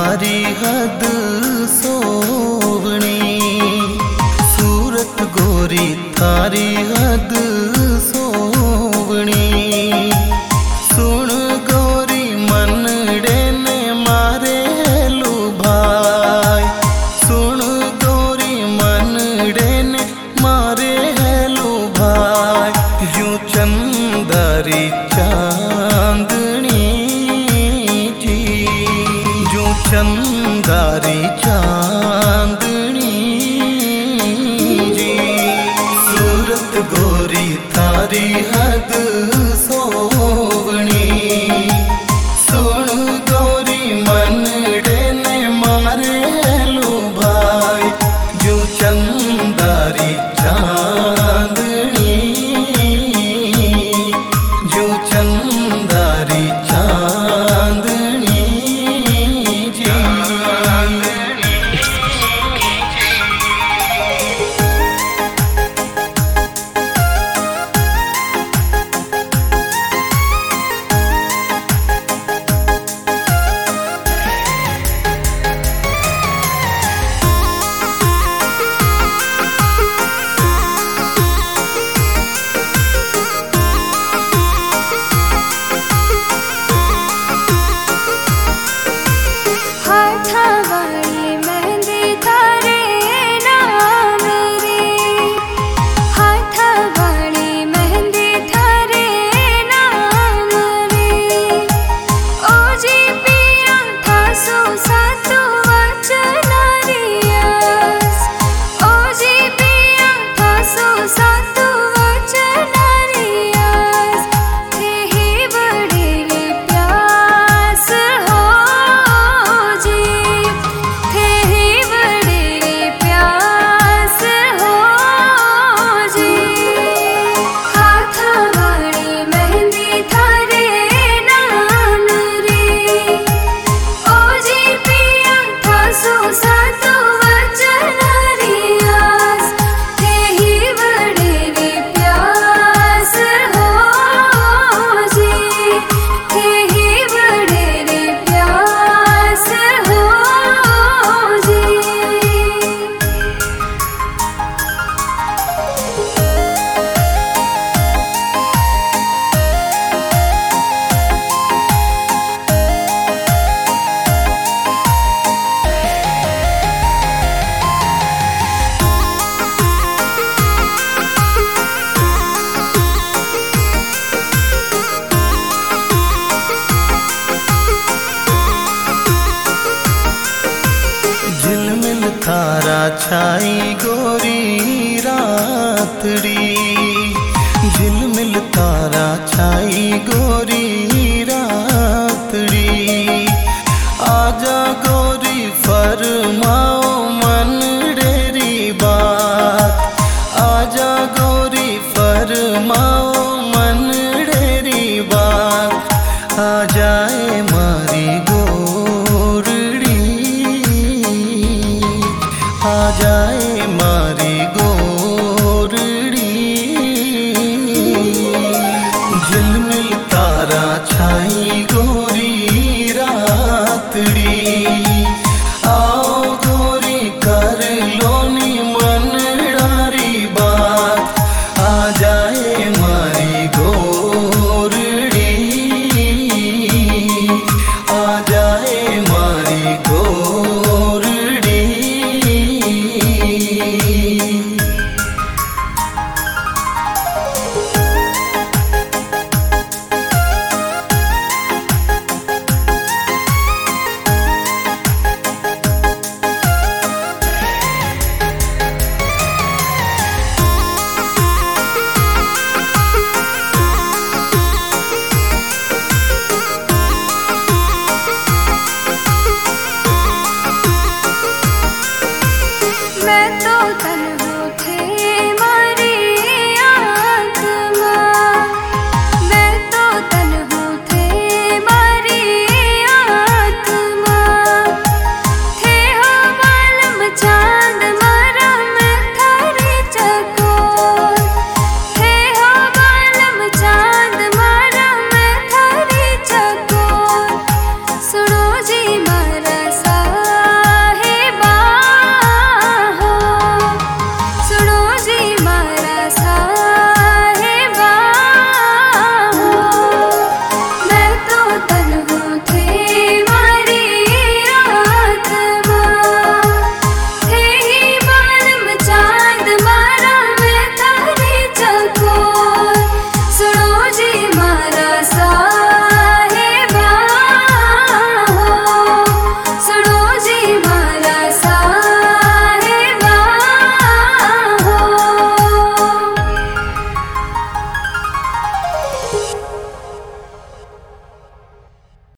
थारी हद सोवणी, सूरत गोरी थारी हद सोवणी। सुन गोरी मनड़े ने मारे लुभाई, सुन गोरी मनड़े ने मारे लुभाई। यूं चंदारी चांदनी जी, यूं चंदारी चांदनी जी। सूरत गोरी थारी हद सोवणी, सुन गोरी मनड़े ने मारे लुभाई। यूं चंदारी चांदनी, यूं चंदारी चांदनी जी। झिलमिल थारा छाई गोरी रातड़ी, झिलमिल तारा छाई गोरी रातड़ी। आजा गोरी फरमाओ मनड़ेरी बात, आजा गोरी फरमाओ मनड़ेरी बात। आ जाए मारी गोरड़ी, आ जाए मारी गोरड़ी। झिलमिल तारा छाई गोरी रातड़ी, आओ